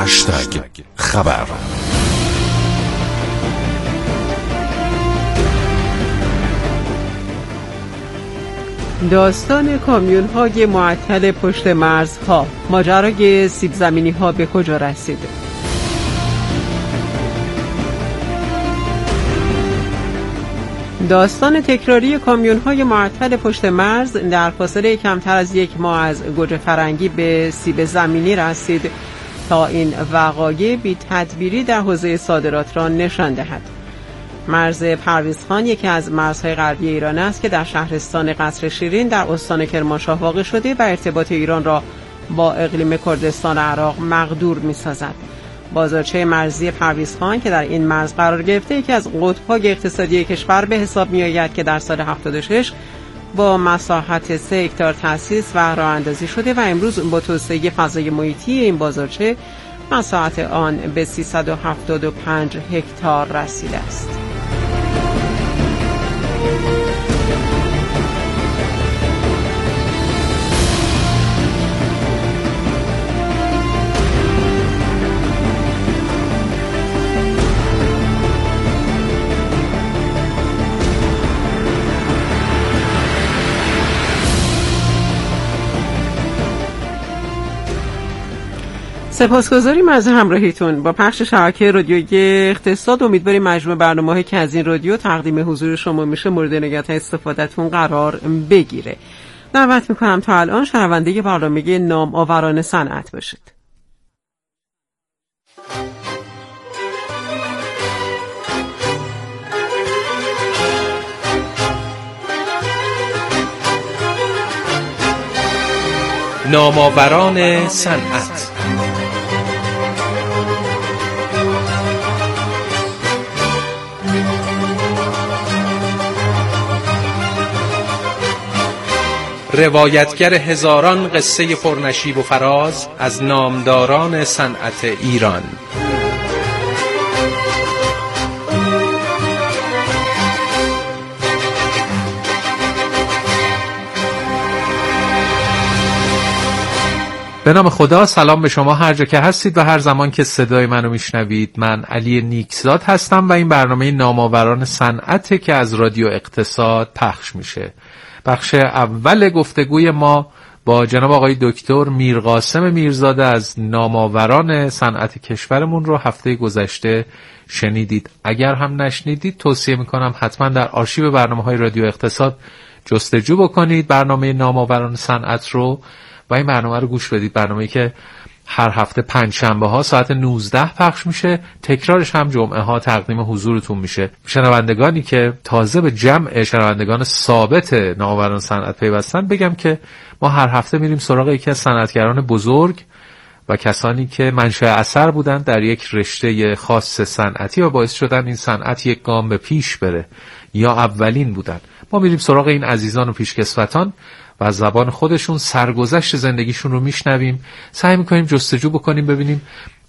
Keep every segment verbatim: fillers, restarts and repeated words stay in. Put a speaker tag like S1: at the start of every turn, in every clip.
S1: هشتگ خبر.
S2: داستان کامیون های معطل پشت مرزها، ماجرای سیب زمینی ها به کجا رسیده؟ داستان تکراری کامیون های معطل پشت مرز در فاصله کمتر از یک ماه از گوجه فرنگی به سیب زمینی رسید تا این وقایع بی تدبیری در حوزه صادرات را نشان دهد. مرز پرویزخان یکی از مرزهای غربی ایران است که در شهرستان قصر شیرین در استان کرمانشاه واقع شده و ارتباط ایران را با اقلیم کردستان عراق مقدور می‌سازد. بازارچه مرزی پرویزخان که در این مرز قرار گرفته یکی از قطب‌های اقتصادی کشور به حساب می‌آید که در سال هفتاد و شش با مساحت سه هکتار تأسیس و راه اندازی شده و امروز با توسعه فضای محیطی این بازارچه مساحت آن به سیصد و هفتاد و پنج هکتار رسیده است. سپاسگزاریم از همراهیتون با پخش شبکه رادیویی اقتصاد. امیدواریم مجموع برنامه‌هایی که از این رادیو تقدیم حضور شما میشه مورد نگاه و استفادهتون قرار بگیره. دعوت میکنم تا الان شنونده برنامه نام‌آوران صنعت باشید.
S3: نام‌آوران صنعت. روایتگر هزاران قصه پرنشیب و فراز از نامداران صنعت ایران.
S4: به نام خدا، سلام به شما هر جا که هستید و هر زمان که صدای منو میشنوید. من علی نیکزاد هستم و این برنامه نام‌آوران صنعت که از رادیو اقتصاد پخش میشه. بخش اول گفتگوی ما با جناب آقای دکتر میرقاسم میرزاده از نام‌آوران صنعت کشورمون رو هفته گذشته شنیدید. اگر هم نشنیدید توصیه میکنم حتما در آرشیو برنامه‌های رادیو اقتصاد جستجو بکنید برنامه نام‌آوران صنعت رو و این برنامه رو گوش بدید. برنامه‌ای که هر هفته پنج شنبه ها ساعت نوزده پخش میشه، تکرارش هم جمعه ها تقدیم حضورتون میشه. شنوندگانی که تازه به جمع شنوندگان ثابت نام‌آوران صنعت پیوستن بگم که ما هر هفته میریم سراغ یکی از صنعتگران بزرگ و کسانی که منشأ اثر بودن در یک رشته خاص صنعتی و باعث شدن این صنعت یک گام به پیش بره یا اولین بودن. ما میریم سراغ این عزیزان و پیشکسوتان و از زبان خودشون سرگذشت زندگیشون رو میشنویم. سعی میکنیم جستجو بکنیم ببینیم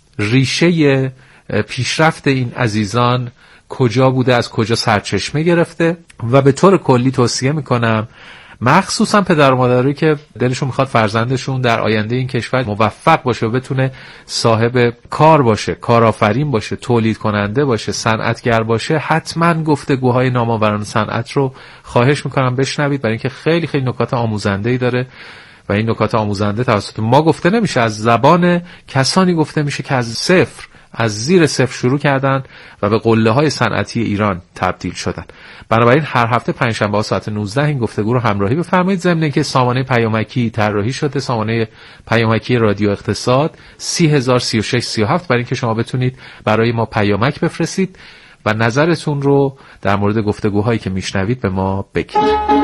S4: ریشه پیشرفت این عزیزان کجا بوده، از کجا سرچشمه گرفته و به طور کلی توصیه میکنم مخصوصا پدر و مادرایی که دلشون میخواد فرزندشون در آینده این کشور موفق باشه و بتونه صاحب کار باشه، کارآفرین باشه، تولید کننده باشه، صنعتگر باشه، حتما گفتگوهای نام‌آوران صنعت رو خواهش میکنم بشنوید، برای اینکه خیلی خیلی نکات آموزنده‌ای داره و این نکات آموزنده توسط ما گفته نمیشه، از زبان کسانی گفته میشه که از صفر از زیر صفر شروع کردن و به قله‌های صنعتی ایران تبدیل شدن. بنابراین هر هفته پنجشنبه ساعت نوزده این گفتگو رو همراهی بفرمایید. ضمن اینکه سامانه پیامکی طراحی شده، سامانه پیامکی رادیو اقتصاد سی هزار سی و شش سی و هفت، برای اینکه شما بتونید برای ما پیامک بفرستید و نظرتون رو در مورد گفتگوهایی که میشنوید به ما بگید.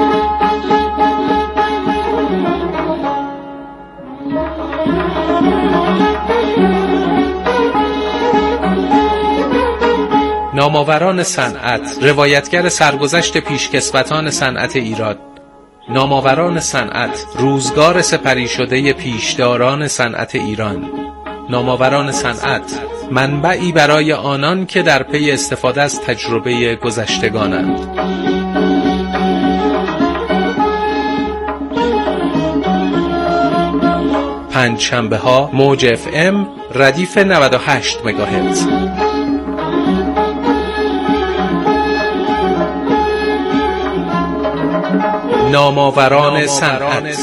S3: نام‌آوران صنعت، روایتگر سرگذشت پیشکسوتان صنعت ایران. نام‌آوران صنعت، روزگار سپری شده پیشداران صنعت ایران. نام‌آوران صنعت، منبعی برای آنان که در پی استفاده از تجربه گذشتگانند. پنج شنبه ها موج اف ام ردیف نود و هشت مگاهرتز. نامآوران صنعت.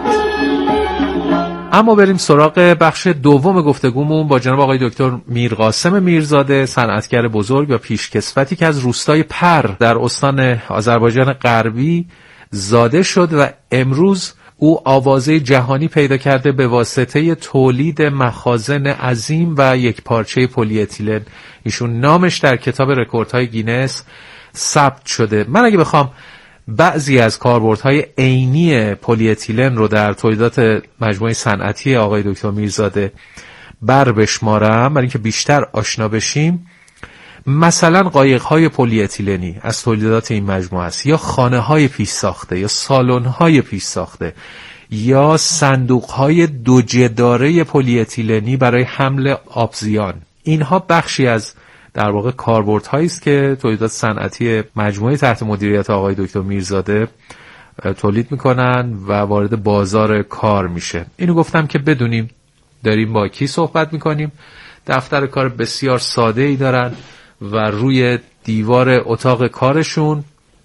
S4: اما بریم سراغ بخش دوم گفتگومون با جناب آقای دکتر میرقاسم میرزاده، صنعتگر بزرگ و پیشکسوتی که از روستای پر در استان آذربایجان غربی زاده شد و امروز او آوازه جهانی پیدا کرده به واسطه تولید مخازن عظیم و یک پارچه پلی اتیلن. ایشون نامش در کتاب رکوردهای گینس ثبت شده. من اگه بخوام بعضی از کاربردهای عینی پلی اتیلن رو در تولیدات مجموعه صنعتی آقای دکتر میرزاده بر بشمارم برای اینکه بیشتر آشنا بشیم، مثلا قایق‌های پلی اتیلنی از تولیدات این مجموعه است، یا خانه‌های پیش ساخته، یا سالن‌های پیش ساخته، یا صندوق‌های دو جداره پلی اتیلنی برای حمل آبزیان. اینها بخشی از در واقع کاربردهایی است که تولیدات صنعتی مجموعه تحت مدیریت آقای دکتر میرزاده تولید میکنن و وارد بازار کار میشه. اینو گفتم که بدونیم داریم با کی صحبت میکنیم. دفتر کار بسیار ساده ای دارن و روی دیوار اتاق کارشون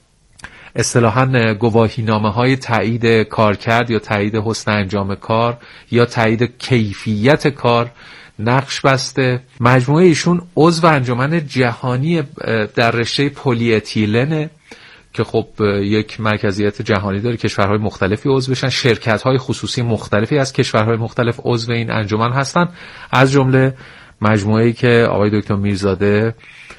S4: اصطلاحاً گواهینامه های تایید کارکرد یا تایید حسن انجام کار یا تایید کیفیت کار نقش بسته. مجموعه ایشون عضو انجمن جهانی در رشته پلی اتیلن که خب یک مرکزیت جهانی داره، کشورهای مختلفی عضو بشن، شرکت‌های خصوصی مختلفی از کشورهای مختلف عضو این انجمن هستن، از جمله مجموعه‌ای که آقای دکتر میرزاده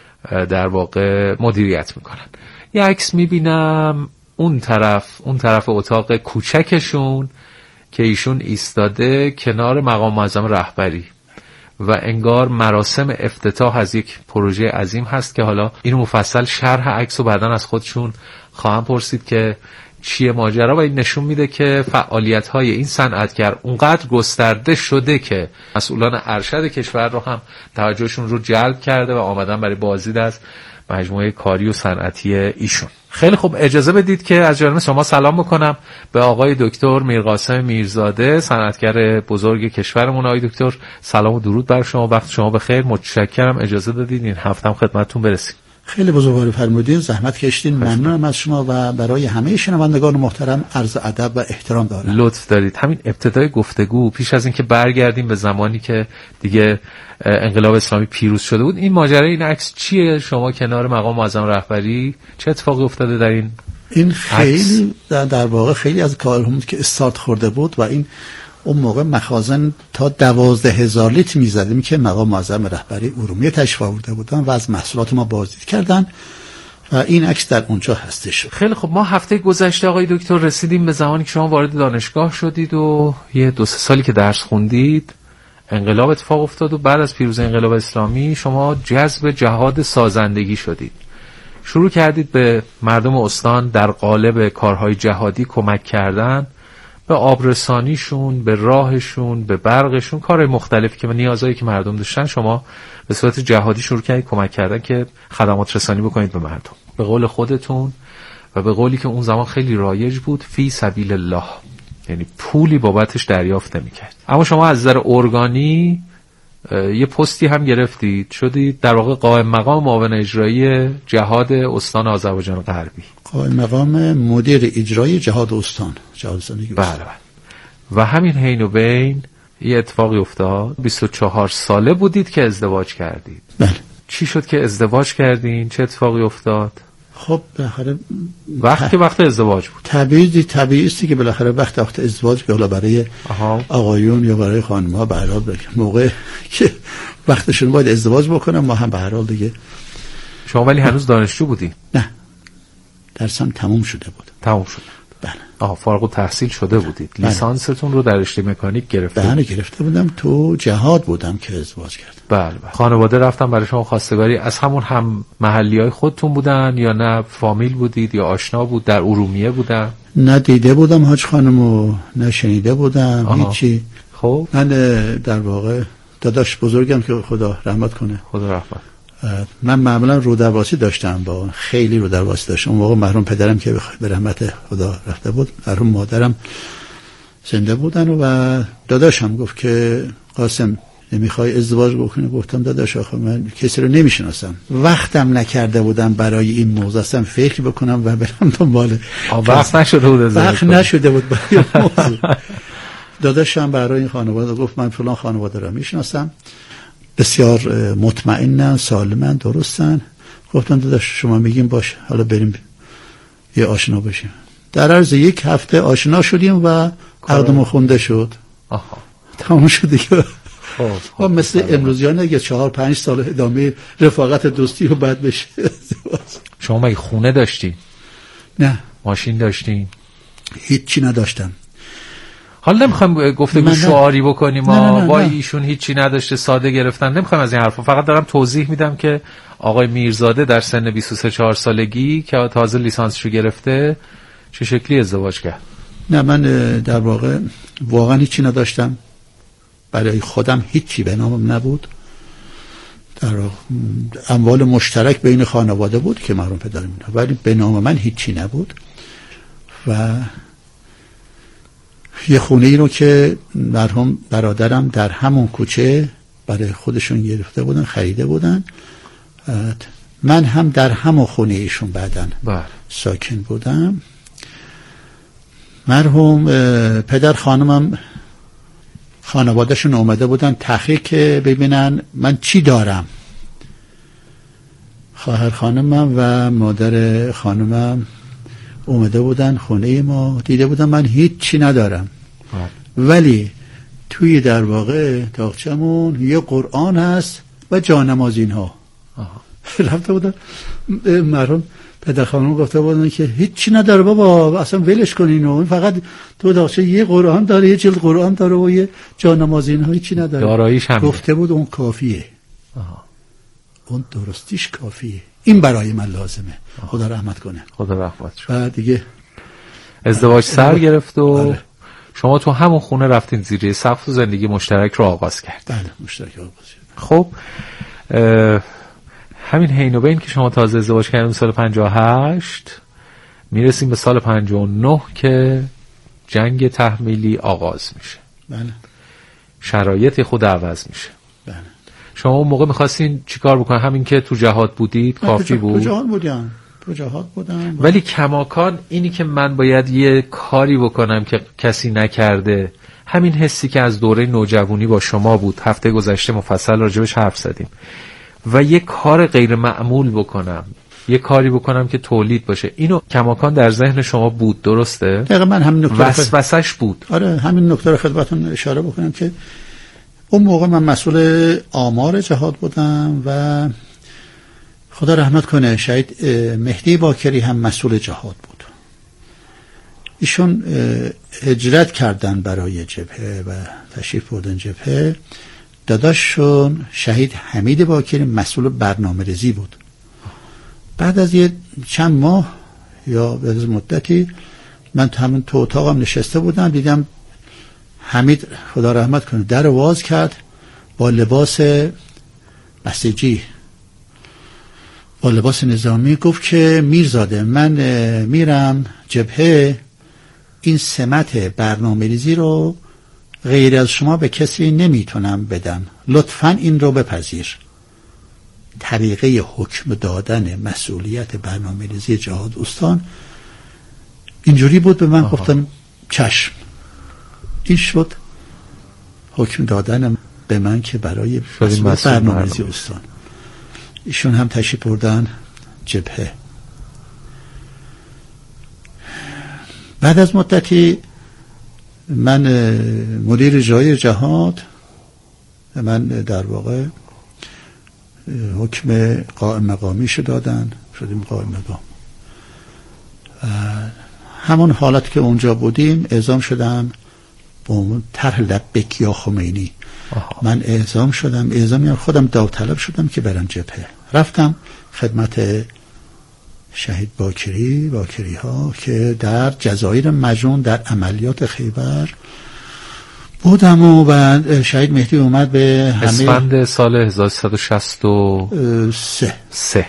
S4: در واقع مدیریت میکنن. یه عکس میبینم اون طرف اون طرف اتاق کوچکشون که ایشون ایستاده کنار مقام معظم رهبری و انگار مراسم افتتاح از یک پروژه عظیم هست که حالا اینو مفصل شرح عکس و بعداً از خودشون خواهم پرسید که چیه ماجرا. و این نشون میده که فعالیت‌های این صنعتگر اونقدر گسترده شده که مسئولان ارشد کشور رو هم توجهشون رو جلب کرده و آمدن برای بازدید از مجموعه کاری و صنعتی ایشون. خیلی خوب، اجازه بدید که از جانب شما سلام بکنم به آقای دکتر میرقاسم میرزاده، صنعتگر بزرگ کشورمون. آقای دکتر سلام و درود بر شما، وقت شما بخیر. متشکرم اجازه دادید این هفته هم خدمتتون برسیم.
S5: خیلی بزرگواری فرمودین، زحمت کشیدین، ممنونم از شما و برای همه شنوندگان محترم عرض ادب و احترام دارم.
S4: لطف دارید. همین ابتدای گفتگو پیش از اینکه برگردیم به زمانی که دیگه انقلاب اسلامی پیروز شده بود، این ماجرا این عکس چیه؟ شما کنار مقام معظم رهبری چه اتفاقی افتاده در این
S5: این خیلی در, در واقع خیلی از کارهامون که استارت خورده بود و این اون موقع مخازن تا دوازده هزار لیتر میزدیم که مقام معظم رهبری ارومیه تشریف آورده بودن و از محصولات ما بازدید کردن و این عکس در اونجا هستش.
S4: خیلی خب، ما هفته گذشته آقای دکتر رسیدیم به زمانی که شما وارد دانشگاه شدید و یه دو سه سالی که درس خوندید انقلاب اتفاق افتاد و بعد از پیروزی انقلاب اسلامی شما جذب جهاد سازندگی شدید. شروع کردید به مردم استان در قالب کارهای جهادی کمک کردن، به آبرسانیشون، به راهشون، به برقشون، کار مختلفی که نیازایی که مردم داشتن شما به صورت جهادی شروع کردید کمک کردن که خدمات رسانی بکنید به مردم. به قول خودتون و به قولی که اون زمان خیلی رایج بود، فی سبیل الله، یعنی پولی بابتش دریافت نمی‌کرد. اما شما از نظر ارگانی یه پستی هم گرفتید، شدید در واقع قائم مقام معاون اجرایی جهاد استان آذربایجان غربی.
S5: قائم مقام مدیر اجرایی جهاد استان، جهاد زندگی.
S4: بله بله. و همین حین و بین یه اتفاقی افتاد. بیست و چهار ساله بودید که ازدواج کردید.
S5: بله.
S4: چی شد که ازدواج کردین؟ چه اتفاقی افتاد؟
S5: خب بالاخره
S4: وقت که وقت ازدواج بود.
S5: طبیعی طبیعی است که بالاخره وقت وقت ازدواج که حالا برای آها. آقایون یا برای خانم‌ها به هر حال موقع که وقتشون باید ازدواج بکنن، ما هم به هر حال دیگه.
S4: شما ولی هنوز دانشجو بودی؟
S5: نه، درسم تموم شده بود.
S4: تموم شده.
S5: بله.
S4: آها، فارغ التحصیل شده بودید. بله. لیسانستون رو در رشته مکانیک گرفته
S5: بودید؟ بله گرفته بودم، تو جهاد بودم که ازدواج کردم.
S4: بله بله. خانواده رفتن برای شما خواستگاری از همون هم محلیای خودتون بودن یا نه فامیل بودید یا آشنا بود در ارومیه بودن؟
S5: نه دیده بودم حاج خانمو، نه شنیده بودم هیچی.
S4: خب
S5: من در واقع داداش بزرگم که خدا رحمت کنه،
S4: خدا رحمت،
S5: من معمولا رودرواسی داشتم، با خیلی رودرواسی داشتم. اون موقع مرحوم پدرم که به رحمت خدا رفته بود، مرحوم مادرم زنده بودن و داداشم گفت که قاسم نمیخوای ازدواج بکنی؟ گفتم داداش آخه من کسی رو نمیشناسم، وقتم نکرده بودم برای این موضوع اصلا فکر بکنم و برم دنبال.
S4: وقت نشده بود ازدواج،
S5: وقت نشده بود برای موضوع. داداشم برای این خانواده گفت من فلان خانواده رو میشناسم، بسیار مطمئنن، سالمن، درستن. گفتم داداش شما میگیم باشه، حالا بریم یه آشنا بشیم. در عرض یک هفته آشنا شدیم و عقدمون خونده شد.
S4: آها
S5: تمام شد دیگه.
S4: خب
S5: خب مثل امروزیان دیگه چهار پنج سال ادامه رفاقت دوستی و بعد بشه.
S4: شما مگه خونه داشتی؟
S5: نه.
S4: ماشین داشتی؟
S5: هیچی نداشتم.
S4: حالا نمیخوام گفتگو شعاری بکنیم ما با ایشون هیچی نداشته، ساده گرفتن، نمیخوام از این حرفا، فقط دارم توضیح میدم که آقای میرزاده در سن بیست و سه چهار سالگی که تازه لیسانسشو گرفته چه شکلی ازدواج کرد.
S5: نه من در واقع واقعا هیچی نداشتم، برای خودم هیچی به نامم نبود. در اموال مشترک بین خانواده بود که مرحوم پدرم می‌داد، ولی به نام من هیچی نبود. و یه خونه ای رو که مرحوم برادرم در همون کوچه برای خودشون گرفته بودن، خریده بودن، من هم در همون خونه ایشون بعدن ساکن بودم. مرحوم پدر خانمم خانوادهشون اومده بودن تحقیق که ببینن من چی دارم. خواهر خانمم و مادر خانمم اومده بودن خونه ما، دیده بودن من هیچ چی ندارم، ولی توی در واقع تاقچمون یه قرآن هست و جانمازین ها. رفته بودن مرحوم پدر خانم گفته بودن که هیچ چی نداره بابا، اصلا ولش کنین، و فقط تو داخل یه قرآن داره، یه جلد قرآن داره و یه جانمازین ها، هیچ چی نداره.
S4: داراییش همینه.
S5: گفته بود اون کافیه. آها. اون درستیش کافیه، این برای من لازمه. آه. خدا رحمت کنه.
S4: خدا رحمت کنه.
S5: بعد دیگه
S4: ازدواج سر گرفت و آره. شما تو همون خونه رفتین زیر سقف و زندگی مشترک رو آغاز کرد.
S5: بله مشترک آغاز کرد.
S4: خب همین حین و بین که شما تازه ازدواج کردین سال پنجاه و هشت، میرسیم به سال پنجاه و نه که جنگ تحمیلی آغاز میشه.
S5: بله.
S4: شرایط خود عوض میشه.
S5: بله.
S4: شما اون موقع میخواستین چیکار بکنین؟ همین که تو جهاد بودید کافی بود؟
S5: تو جهاد بودم. تو جهاد بودم.
S4: ولی کماکان اینی که من باید یه کاری بکنم که کسی نکرده، همین حسی که از دوره نوجوانی با شما بود، هفته گذشته مفصل راجبش حرف زدیم، و یه کار غیر معمول بکنم، یه کاری بکنم که تولید باشه، اینو کماکان در ذهن شما بود، درسته؟
S5: دقیقا من همین نکته
S4: وسوسش بود.
S5: آره همین نکته رو خدمتتون اشاره بکنم که اون موقع من مسئول آمار جهاد بودم و خدا رحمت کنه شهید مهدی باکری هم مسئول جهاد بود. ایشون هجرت کردن برای جبهه و تشریف بردن جبهه. داداششون شهید حمید باکری مسئول برنامه‌ریزی بود. بعد از یه چند ماه یا بعد از مدتی من همون تو اتاقم نشسته بودم، دیدم حمید خدا رحمت کنه در واز کرد با لباس بسیجی، با لباس نظامی، گفت که میرزاده من میرم جبهه، این سمت برنامه‌ریزی رو غیر از شما به کسی نمیتونم بدم، لطفاً این رو بپذیر. طریقه حکم دادن مسئولیت برنامه‌ریزی جهاد استان اینجوری بود. به من آها. گفتم چشم. این شد حکم دادن به من که برای مسئولیت برنامه‌ریزی استان. ایشون هم تشریف بردن جبهه. بعد از مدتی من مدیر اجرایی جهاد، من در واقع حکم قائم مقامیشو دادن، شدیم قائم مقام. همون حالت که اونجا بودیم اعزام شدم با اون طرح لبیک یا خمینی. آها. من اعزام شدم، اعزامی خودم داوطلب شدم که برم جبهه. رفتم خدمت شهید باکری باکری ها که در جزایر مجنون در عملیات خیبر بودم و بعد شهید مهدی اومد به همه
S4: اسفند سال هزار و سیصد و شصت و سه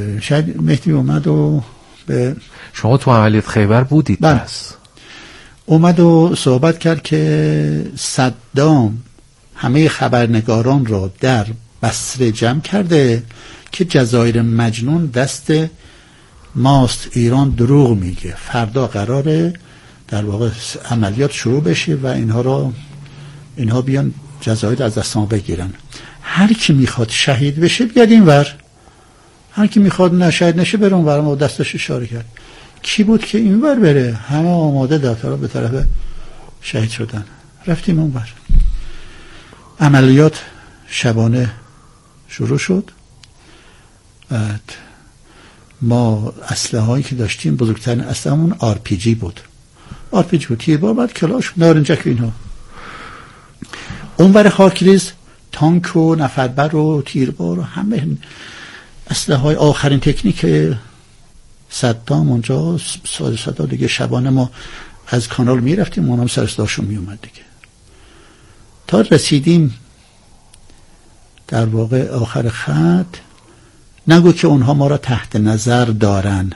S4: شهید مهدی اومد و به شما تو عملیات خیبر بودید؟
S5: بس اومد و صحبت کرد که صدام همه خبرنگاران را در بصره جمع کرده که جزایر مجنون دست ماست، ایران دروغ میگه، فردا قراره در واقع عملیات شروع بشه و اینها را اینها بیان جزایر از دست ما بگیرن. هر کی میخواد شهید بشه بیاد اینور، هر کی میخواد نه شهید نشه بره اونور. ما دستش اشاره کرد. کی بود که اینور بره؟ همه آماده در طرف به طرف شهید شدن. رفتیم اونور. عملیات شبانه شروع شد. بعد ما اسلحه هایی که داشتیم بزرگترین اسلحه‌مون آر پی جی بود. آر پی جی بود، تیربار، بعد کلاش، نارنجک و اینها. اونور خاکریز تانک و نفربر و تیربار و همه اسلحه های آخرین تکنیک صدام اونجا. سال صدا دیگه شبانه ما از کانال میرفتیم، اونم سر صداشون میومد دیگه، تا رسیدیم در واقع آخر خط. نگو که اونها ما را تحت نظر دارن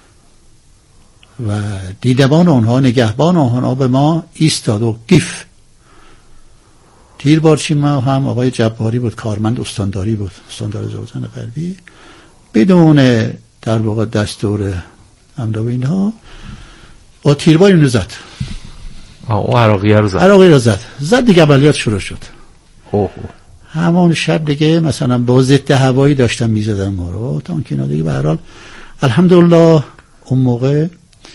S5: و دیدبان اونها، نگهبان اونها به ما ایستاد و گیف. تیربارچی ما هم آقای جباری بود، کارمند استانداری بود، استاندار زوزن غربی، بدون در واقع دستور امدا و اینها با تیربار اینو زد.
S4: او عراقیه رو زد.
S5: عراقیه رو زد. زد دیگه عملیات شروع شد.
S4: اوه.
S5: همون شب دیگه مثلا با ضد هوایی داشتن میزدن ما رو، تا که اینا دیگه به هر حال الحمدلله اون موقع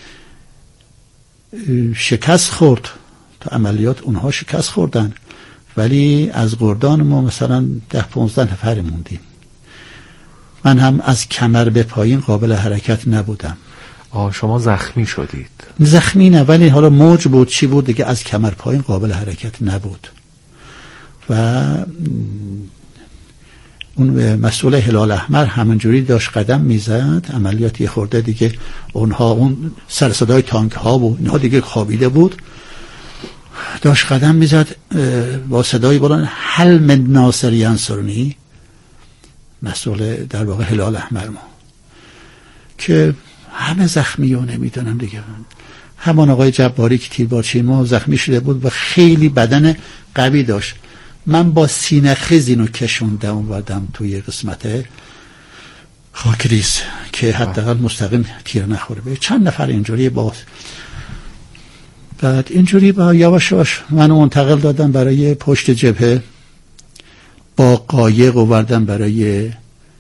S5: شکست خورد. تا عملیات اونها شکست خوردن، ولی از گردان ما مثلا ده پونزده نفر موندیم. من هم از کمر به پایین قابل حرکت نبودم.
S4: آه شما زخمی شدید؟
S5: زخمی نه، ولی حالا موج بود چی بود دیگه، از کمر پایین قابل حرکت نبود. و اون مسئول هلال احمر همونجوری داشت قدم میزد. عملیات یه خورده دیگه اونها اون سر صدای تانک ها و اینها دیگه خوابیده بود، داشت قدم میزد با صدای بلند حلم ناصری انصرنی، مسئول در واقع هلال احمر ما، که همه زخمی ها نمیدونم دیگه. همان آقای جباری که تیربارچی ما زخمی شده بود و خیلی بدن قوی داشت. من با سینه خیز اینو کشوندم و بردم توی قسمت خاکریز که حداقل مستقیم تیر نخوره. به چند نفر اینجوری باز. بعد اینجوری با یواش یواش منو منتقل دادم برای پشت جبهه، با قایق آوردم برای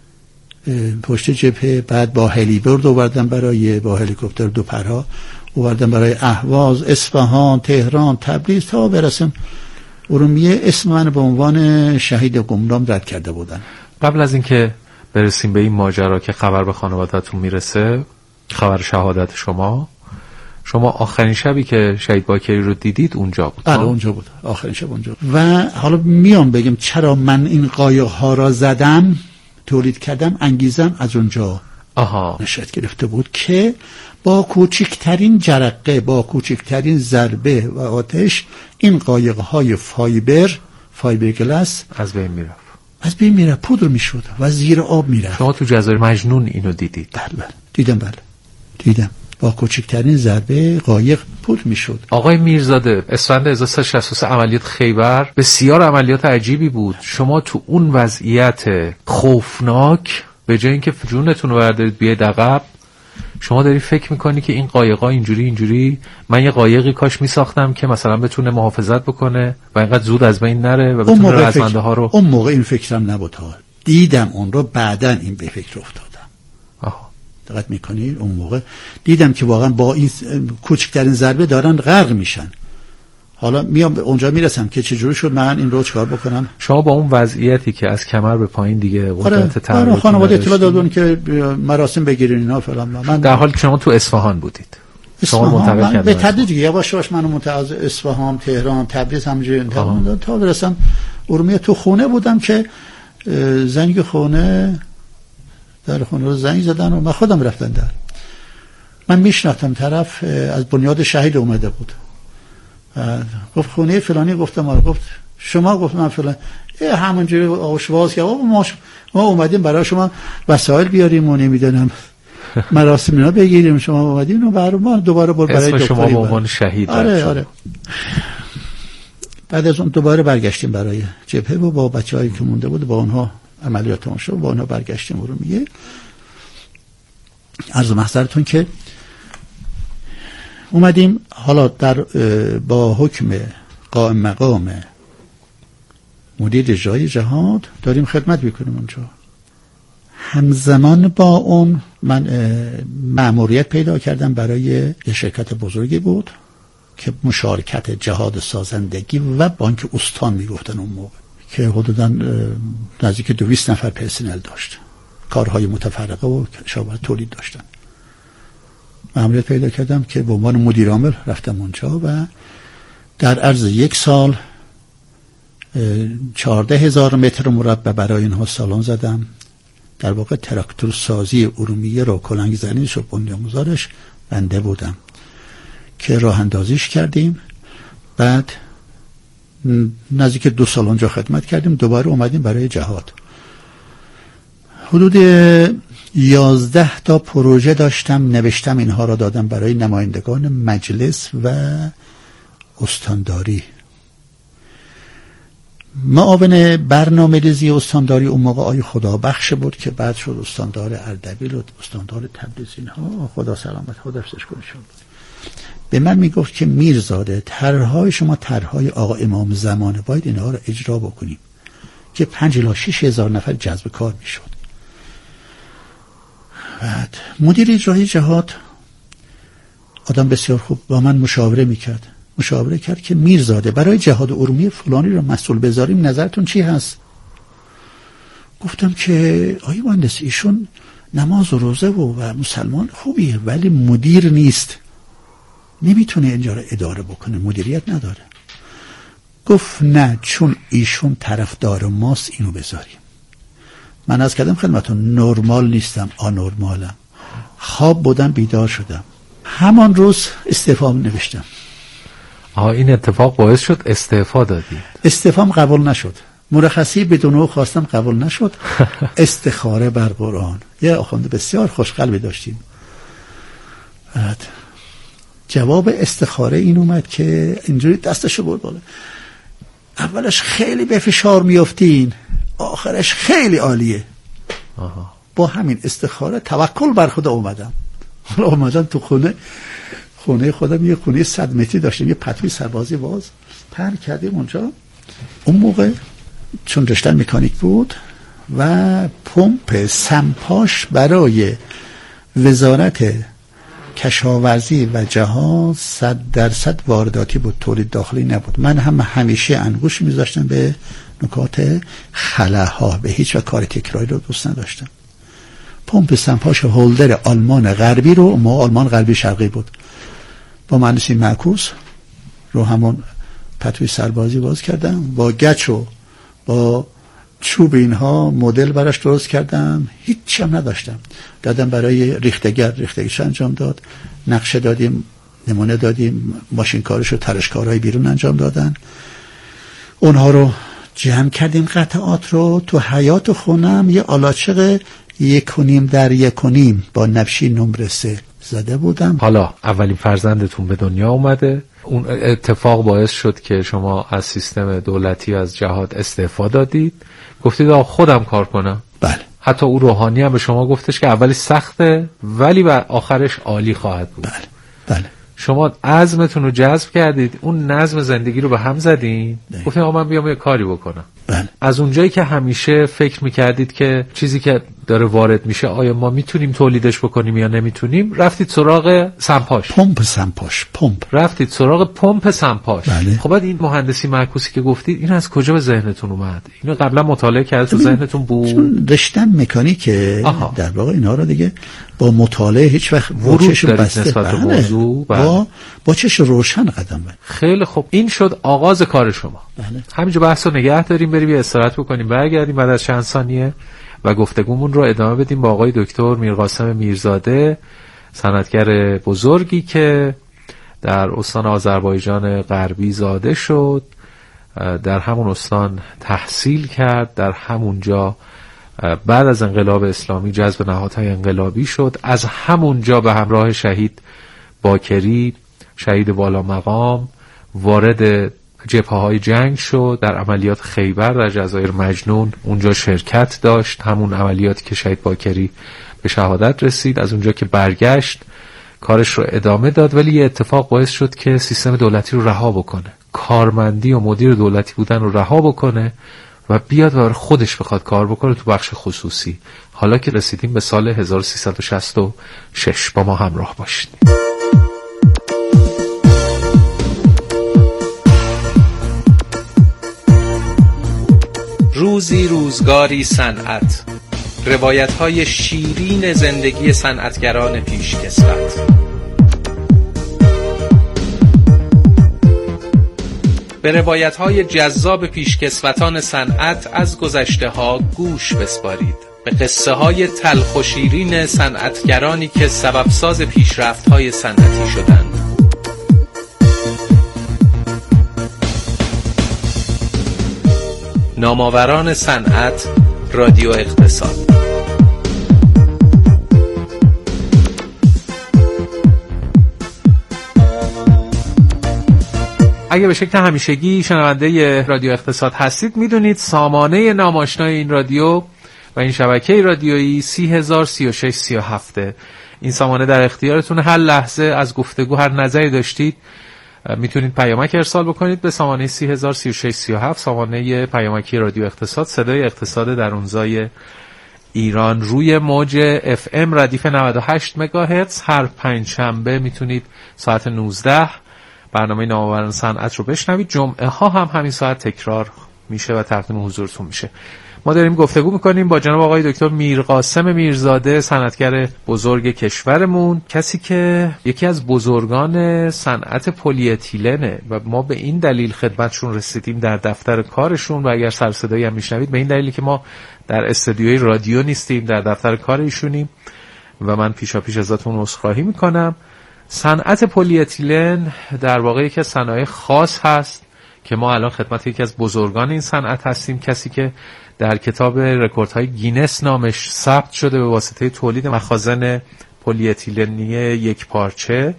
S5: پشت جبهه، بعد با هلیبرد آوردم برای با هلیکوپتر دو پرها آوردم برای اهواز، اصفهان، تهران، تبریز، تا برسم ارومیه. اسم من به عنوان شهید گمنام رد کرده بودن.
S4: قبل از اینکه برسیم به این ماجرا که خبر به خانواده‌تون میرسه، خبر شهادت شما، شما آخرین شبی که شهید باکری رو دیدید اونجا بود؟
S5: بله اونجا بود، آخرین شب اونجا بود. و حالا میام بگم چرا من این قایق ها را زدم، تولید کردم. انگیزم از اونجا
S4: آها
S5: نشأت گرفته بود که با کوچکترین جرقه، با کوچکترین ضربه و آتش این قایق های فایبر فایبر گلاس
S4: از بین میرفت
S5: از بین میرفت پودر میشد و زیر آب میرفت.
S4: شما تو جزایر مجنون اینو دیدید؟
S5: بله دیدم. بله دیدم. با کوچکترین ضربه قایق پودر میشد.
S4: آقای میرزاده، اسفند هزار و سیصد و شصت و سه عملیات خیبر بسیار عملیات عجیبی بود. شما تو اون وضعیت خوفناک به جای اینکه جونتون رو بردارید بیاید عقب، شما داری فکر میکنی که این قایقا اینجوری اینجوری، من یه قایقی کاش میساختم که مثلا بتونه محافظت بکنه و اینقدر زود از بین نره و بتونه رزمنده ها رو.
S5: اون موقع این فکرم نبود ها. دیدم اون رو بعدن این به فکر افتادم.
S4: آها
S5: دقت میکنی؟ اون موقع دیدم که واقعا با این کوچکترین ضربه دارن غرق میشن. حالا میام اونجا میرسم که چجوری شد من این رو چکار بکنم.
S4: شما با اون وضعیتی که از کمر به پایین دیگه قدرت تحرک
S5: آره خانواده اطلاع دادن که مراسم بگیرین اینا فلان. من
S4: در حالی که شما تو اصفهان بودید. شما منتقل کردید
S5: به تدریج یواش یواش منو منتقل اصفهان، تهران، تبریز همینجوری انتقال تا برسم ارومیه. تو خونه بودم که زنگ خونه در خونه رو زنگ زدن و من خودم رفتم در. من میشناختم طرف از بنیاد شهید اومده بود. گفت خونه فلانی، گفتم آره. گفت شما؟ گفت من فلان. همونجوری آشواز که ما ما اومدیم برای شما وسایل بیاریم و نمیدونم مراسم اینا بگیریم، شما اومدین و برام دوباره بر برای
S4: دکتری شما به عنوان شهید.
S5: آره آره. بعد از اون دوباره برگشتیم برای جبهه و با بچه‌هایی که مونده بود با اونها عملیاتمون شد، با اونها برگشتیم ارومیه. عرض محضرتون که اومدیم حالا در با حکم قائم مقام مدیر اجرایی جهاد داریم خدمت میکنیم اونجا. همزمان با اون من مأموریت پیدا کردم برای یه شرکت بزرگی بود که مشارکت جهاد سازندگی و بانک استان میگفتن اون موقع، که حدوداً نزدیک دویست نفر پرسنل داشت، کارهای متفرقه و شابه تولید داشتن. مأموریت پیدا کردم که به عنوان مدیر عامل رفتم اونجا و در عرض یک سال چهارده هزار متر مربع برای اینها سالن زدم. در واقع تراکتور سازی ارومیه رو کلنگ زنیش و بنیانگذارش بنده بودم که راه اندازیش کردیم. بعد نزدیک دو سال اونجا خدمت کردیم، دوباره اومدیم برای جهاد. حدود یازده تا پروژه داشتم، نوشتم اینها را دادم برای نمایندگان مجلس و استانداری. معاون برنامه ریزی استانداری اون موقع آقای خدابخش بود که بعد شد استاندار اردبیل و استاندار تبریز. اینها خدا سلامت خدا حفظش کنه شد. به من میگفت که میرزاده طرحهای شما طرحهای آقا امام زمانه، باید اینها رو اجرا بکنیم که پنج الی شش هزار نفر جذب کار میشد. بعد مدیر اجرایی جهاد آدم بسیار خوب با من مشاوره میکرد مشاوره کرد که میرزاده برای جهاد ارومیه فلانی رو مسئول بذاریم، نظرتون چی هست؟ گفتم که آقای مهندس ایشون نماز و روزه و, و مسلمان خوبیه ولی مدیر نیست، نمیتونه اینجا رو اداره بکنه، مدیریت نداره. گفت نه، چون ایشون طرفدار ماست اینو بذاریم. من از کردم خدمتون نرمال نیستم، آنرمالم. خواب بودم بیدار شدم، همان روز استعفا نوشتم.
S4: آها، این اتفاق باعث شد استعفا دادید؟
S5: استعفام قبول نشد، مرخصی بدون او خواستم قبول نشد. استخاره بر قرآن، یه آخونده بسیار خوشقلبی داشتیم. بعد جواب استخاره این اومد که اینجوری دستشو برد بالا، اولش خیلی به فشار میافتین، آخرش خیلی عالیه.
S4: آها.
S5: با همین استخاره توکل بر خدا اومدم. حالا اومدم تو خونه خونه خودم، یه خونه صد متری داشتیم، یه پتوی سربازی باز پر کردیم اونجا. اون موقع چون رشته مکانیک بود و پمپ سمپاش برای وزارت کشاورزی و جهاد صد درصد وارداتی بود، تولید داخلی نبود. من هم همیشه انگوش میذاشتم به نکات خلاها، به هیچ و کار تکراری رو دوست نداشتم. پمپ سمپاش هولدر آلمان غربی رو، ما آلمان غربی شرقی بود، با مهندسی معکوس رو همون پتوی سربازی باز کردم، با گچ و با چوب اینها مدل براش درست کردم، هیچ هم نداشتم. دادم برای ریختگر، ریختگیش انجام داد، نقشه دادیم، نمونه دادیم، ماشین کارش و ترشکارهای بیرون انجام دادن. اونها رو جمع کردیم، قطعات رو تو حیاط خونم یه آلاچق یک و نیم در یک و نیم با نبشی نمره سه زده بودم.
S4: حالا اولین فرزندتون به دنیا اومده، اون اتفاق باعث شد که شما از سیستم دولتی از جهاد استعفا دادید، گفتید آقا خودم کار کنم.
S5: بله.
S4: حتی او روحانی هم به شما گفتش که اولی سخته ولی بر آخرش عالی خواهد بود.
S5: بله. بله.
S4: شما عزمتون رو جذب کردید، اون نظم زندگی رو به هم زدین، گفتید آقا من بیام یه کاری بکنم.
S5: بله.
S4: از اونجایی که همیشه فکر میکردید که چیزی که داره وارد میشه آیا ما میتونیم تولیدش بکنیم یا نمیتونیم، رفتید سراغ سمپاش،
S5: پمپ سمپاش، پمپ
S4: رفتید سراغ پمپ سمپاش.
S5: بله.
S4: خب بعد این مهندسی معکوسی که گفتید این از کجا به ذهنتون اومد؟ اینو قبلا مطالعه کردید تو ذهنتون بود؟
S5: چون رشتم مکانیکه در واقع اینا رو دیگه با مطالعه هیچ وقت ورودش بسته نسبت به موضوع با با چش روشن قدم برد.
S4: خیلی خوب، این شد آغاز کار شما.
S5: بله.
S4: همینجا بحثو نگه داریم، بریم یه استراحت بکنیم، برگردیم بعد از چند ثانیه و گفتگومون رو ادامه بدیم با آقای دکتر میرقاسم میرزاده، صنعتگر بزرگی که در استان آذربایجان غربی زاده شد، در همون استان تحصیل کرد، در همونجا بعد از انقلاب اسلامی جذب نهادهای انقلابی شد. از همونجا به همراه شهید باکری، شهید والا مقام، وارد جبهه‌های جنگ شد. در عملیات خیبر در جزایر مجنون اونجا شرکت داشت، همون عملیاتی که شهید باکری به شهادت رسید. از اونجا که برگشت کارش رو ادامه داد، ولی یه اتفاق باعث شد که سیستم دولتی رو رها بکنه، کارمندی و مدیر دولتی بودن رو رها بکنه و بیاد و برای خودش بخواد کار بکنه تو بخش خصوصی. حالا که رسیدیم به سال هزار و سیصد و شصت و شش، با ما همراه باشید.
S3: روزی روزگاری صنعت، روایت‌های شیرین زندگی صنعتگران پیشکسوت. به روایت‌های جذاب پیشکسوتان صنعت از گذشته‌ها گوش بسپارید. به قصه‌های تلخ و شیرین صنعتگرانی که سببساز پیشرفت‌های صنعتی شدند. نامآوران صنعت، رادیو اقتصاد.
S4: اگه به شکل همیشگی شنونده رادیو اقتصاد هستید، میدونید سامانه ناماشنای این رادیو و این شبکه رادیویی سی هزار سی و شش سی و هفت. این سامانه در اختیارتون. هر لحظه از گفتگو هر نظری داشتید میتونید پیامک ارسال بکنید به سامانه سی هزار سی و شش سی و هفت، سامانه پیامکی رادیو اقتصاد، صدای اقتصاد در اونزای ایران، روی موج اف ام ردیف نود و هشت مگاهرتز. هر پنج شنبه میتونید ساعت نوزده برنامه نامآوران صنعت رو بشنوید. جمعه ها هم همین ساعت تکرار میشه و تقدیم حضورتون میشه. ما داریم گفتگو میکنیم با جناب آقای دکتر میرقاسم میرزاده، صنعتگر بزرگ کشورمون، کسی که یکی از بزرگان صنعت پلی اتیلنه و ما به این دلیل خدمتشون رسیدیم در دفتر کارشون و اگر سر صدایی هم میشنوید به این دلیلی که ما در استودیوی رادیو نیستیم، در دفتر کار ایشونیم و من پیشا پیش ازتون عذرخواهی میکنم. صنعت پلی اتیلن در واقع یکی از صنایع خاص هست که ما الان خدمت یکی از بزرگان این صنعت هستیم، کسی که در کتاب رکوردهای گینس نامش ثبت شده به واسطه تولید مخازن پلی اتیلنی یک پارچه.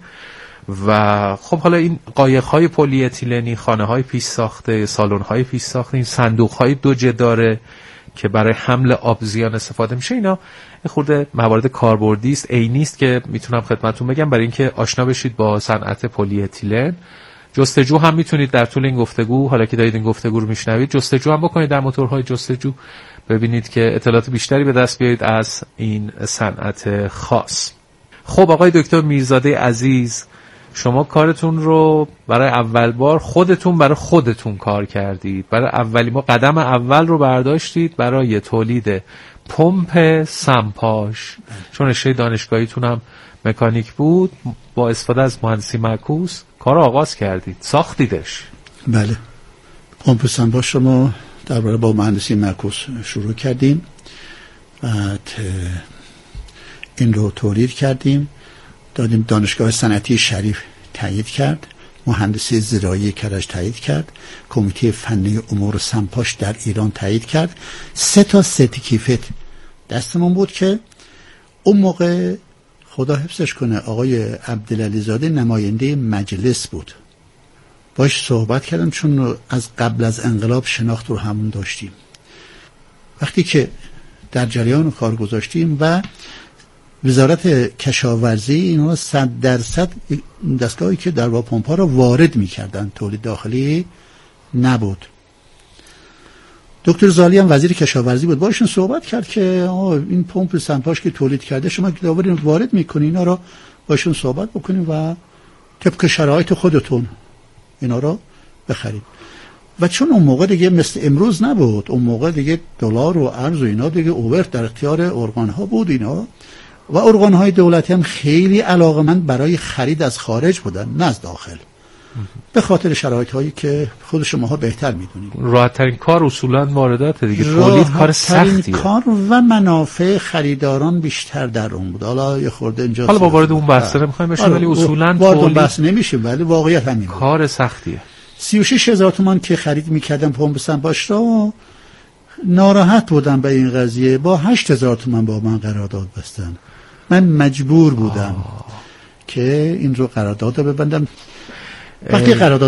S4: و خب حالا این قایق‌های پلی اتیلنی، خانه‌های پیش ساخته، سالن‌های پیش ساخته، این صندوق‌های دو جداره که برای حمل آبزیان استفاده میشه، اینا خورده موارد کاربردی است، عینی است که میتونم خدمتتون بگم برای اینکه آشنا بشید با صنعت پلی اتیلن. جستجو هم میتونید در طول این گفتگو، حالا که دارید این گفتگو رو میشنوید، جستجو هم بکنید در موتورهای جستجو، ببینید که اطلاعات بیشتری به دست بیارید از این صنعت خاص. خب آقای دکتر میرزاده عزیز، شما کارتون رو برای اول بار خودتون برای خودتون کار کردید. برای اولی ما قدم اول رو برداشتید برای تولید پمپ سمپاش، چون رشته دانشگاهیتون هم مکانیک بود، با استفاده از مهندسی معکوس کار آغاز کردید، ساختیدش.
S5: بله، پمپ سمپاش رو ما درباره با مهندسی معکوس شروع کردیم، بعد این رو تولید کردیم، دادیم دانشگاه صنعتی شریف تایید کرد، مهندسی زراعی کرج تایید کرد، کمیته فنی امور سمپاش در ایران تایید کرد. سه تا سرتیفیکت دستمون بود که اون موقع خدا حفظش کنه آقای عبدالعلی زاده نماینده مجلس بود، باش صحبت کردم چون از قبل از انقلاب شناخت رو همون داشتیم. وقتی که در جریان کار گذاشتیم و وزارت کشاورزی اینا صد درصد دستگاهی که در با پمپا رو وارد می‌کردن، تولید داخلی نبود. دکتر زالی هم وزیر کشاورزی بود، باشون صحبت کرد که این پمپ سمپاش که تولید کرده شما که داوری وارد می‌کنین، اینا رو باشون صحبت بکنین و طبق شرایط خودتون اینا رو بخرید. و چون اون موقع دیگه مثل امروز نبود، اون موقع دیگه دلار و ارز و اینا دیگه اوورد در اختیار ارگان‌ها بود اینا، و ارگان‌های دولتی هم خیلی علاقه‌مند برای خرید از خارج بودن نه از داخل، به خاطر شرایط‌هایی که خود شماها بهتر می‌دونید.
S4: راحت‌ترین کار اصولاً واردات دیگه، تولید کار سختیه،
S5: کار و منافع خریداران بیشتر در اون بود. حالا یه خورده اینجا
S4: حالا با وارد اون بحث نمی‌خوایم بشیم، ولی اصولاً
S5: تولید بحث نمی‌شیم، ولی واقعیت همین
S4: کار سختیه.
S5: سی و شش هزار تومان که خرید می‌کردم پمپ سمپاش رو، ناراحت بودم به این قضیه. با هشت هزار تومان با من قرارداد بستن. من مجبور بودم آه. که این رو قرارداد ببندم. وقتی قرارداد